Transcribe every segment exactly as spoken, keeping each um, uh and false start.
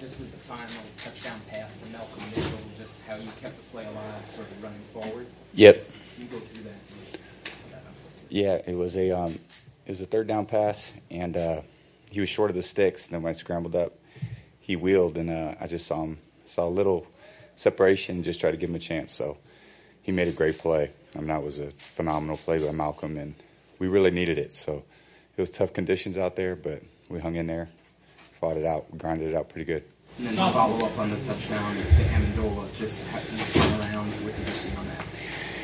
just with the final touchdown pass to Malcolm Mitchell, just how you kept the play alive, sort of running forward. Yep. You go through that. Yeah, it was a um, it was a third down pass, and uh, he was short of the sticks. And then when I scrambled up, he wheeled, and uh, I just saw him saw a little separation, and just tried to give him a chance. So he made a great play. I mean, that was a phenomenal play by Malcolm, and we really needed it. So it was tough conditions out there, but we hung in there, fought it out, grinded it out pretty good. And then to follow up on the touchdown to Amendola, just how you spun around, what did you see on that?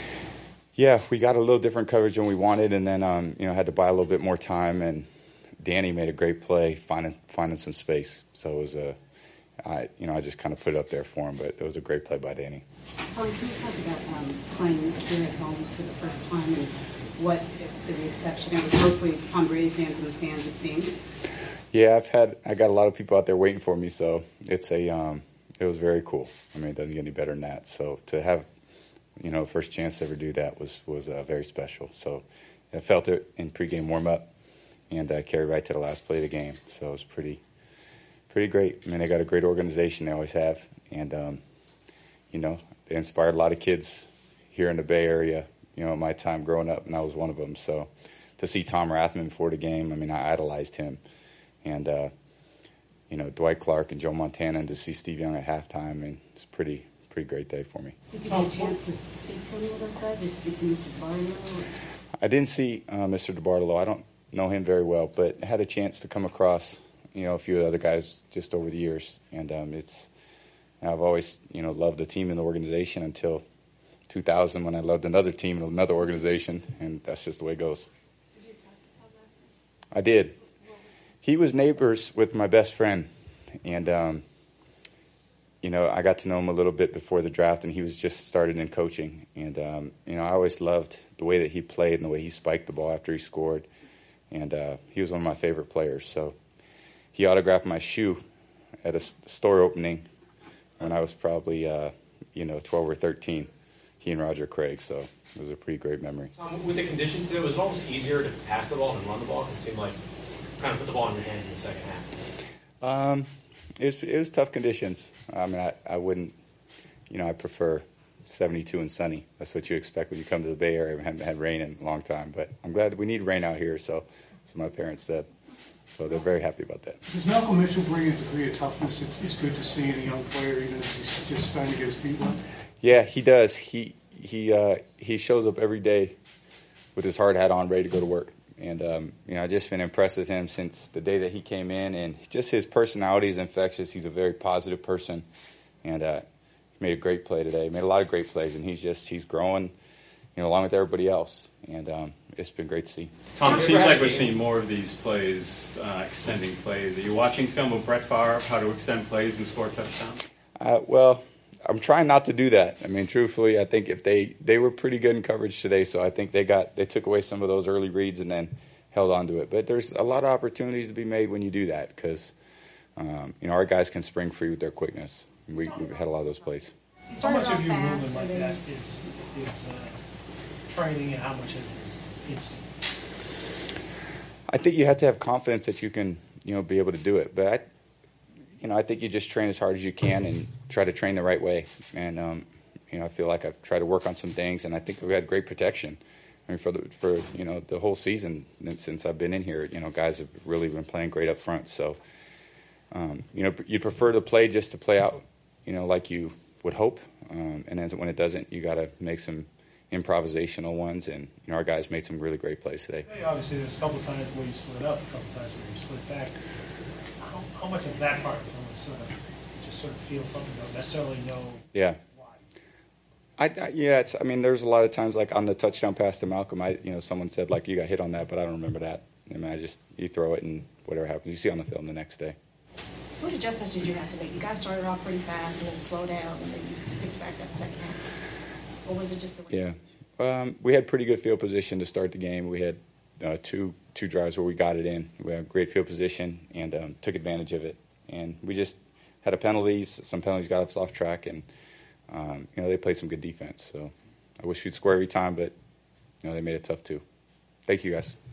Yeah, we got a little different coverage than we wanted, and then um, you know had to buy a little bit more time. And Danny made a great play, finding finding some space. So it was a, I you know I just kind of put it up there for him, but it was a great play by Danny. Tom, can you talk about um, playing here at home for the first time and what the reception? It was mostly Tom Brady fans in the stands, it seemed. Yeah, I've had I got a lot of people out there waiting for me, so it's a um, it was very cool. I mean, it doesn't get any better than that. So to have, you know, first chance to ever do that was was uh, very special. So I felt it in pregame warm up, and uh, carried right to the last play of the game. So it was pretty pretty great. I mean, they got a great organization. They always have, and um, you know, they inspired a lot of kids here in the Bay Area. You know, in my time growing up, and I was one of them. So to see Tom Rathman before the game, I mean, I idolized him. And, uh, you know, Dwight Clark and Joe Montana, and to see Steve Young at halftime, and it's a pretty, pretty great day for me. Did you get a chance to speak to any of those guys or speak to Mister DeBartolo? I didn't see uh, Mister DeBartolo. I don't know him very well, but had a chance to come across, you know, a few of the other guys just over the years. And um, it's, I've always, you know, loved the team and the organization until two thousand when I loved another team and another organization, and that's just the way it goes. Did you talk to Tom Rathman? I did. He was neighbors with my best friend, and, um, you know, I got to know him a little bit before the draft, and he was just started in coaching. And, um, you know, I always loved the way that he played and the way he spiked the ball after he scored, and uh, he was one of my favorite players. So he autographed my shoe at a store opening when I was probably, uh, you know, twelve or thirteen, he and Roger Craig, so it was a pretty great memory. Tom, with the conditions today, was it almost easier to pass the ball than run the ball? Because it seemed like kind of put the ball in your hands in the second half. Um, it was it was tough conditions. I mean, I, I wouldn't, you know, I prefer seventy-two and sunny. That's what you expect when you come to the Bay Area. We haven't had rain in a long time, but I'm glad we need rain out here. So, so my parents said, so they're very happy about that. Does Malcolm Mitchell bring a degree of toughness? It's, it's good to see in a young player, even if he's just starting to get his feet wet. Yeah, he does. He he uh, he shows up every day with his hard hat on, ready to go to work. And, um, you know, I've just been impressed with him since the day that he came in. And just his personality is infectious. He's a very positive person. And uh, he made a great play today. He made a lot of great plays. And he's just, he's growing, you know, along with everybody else. And um, it's been great to see. Tom, it seems like we're seeing more of these plays, uh, extending plays. Are you watching film of Brett Favre, how to extend plays and score touchdowns? Uh, well, I'm trying not to do that. I mean, truthfully, I think if they, they were pretty good in coverage today, so I think they got they took away some of those early reads and then held on to it. But there's a lot of opportunities to be made when you do that because, um, you know, our guys can spring free with their quickness. We, we've had a lot of those plays. How much of your movement like that is, is uh, training, and how much of it is instinct? I think you have to have confidence that you can, you know, be able to do it. But I, you know, I think you just train as hard as you can and try to train the right way. And, um, you know, I feel like I've tried to work on some things, and I think we've had great protection. I mean, for the, for you know the whole season since I've been in here, you know, guys have really been playing great up front. So, um, you know, you prefer to play just to play out, you know, like you would hope. Um, and then when it doesn't, you got to make some improvisational ones. And you know, our guys made some really great plays today. Hey, obviously, there's a couple of times where you slid up, a couple of times where you slid back. How, how much of that part was sort of you just sort of feel something, don't necessarily know? Yeah. I, I, yeah, it's. I mean, there's a lot of times, like on the touchdown pass to Malcolm, I, you know, someone said like you got hit on that, but I don't remember that. I mean, I just you throw it and whatever happens, you see on the film the next day. What adjustments did you have to make? You guys started off pretty fast and then slowed down, and then you picked back up the second half. Or was it just the yeah? Um, we had pretty good field position to start the game. We had uh, two two drives where we got it in. We had great field position and um, took advantage of it. And we just had a penalties. Some penalties got us off track and. Um, you know, they played some good defense, so I wish we'd score every time, but, you know, they made it tough too. Thank you, guys.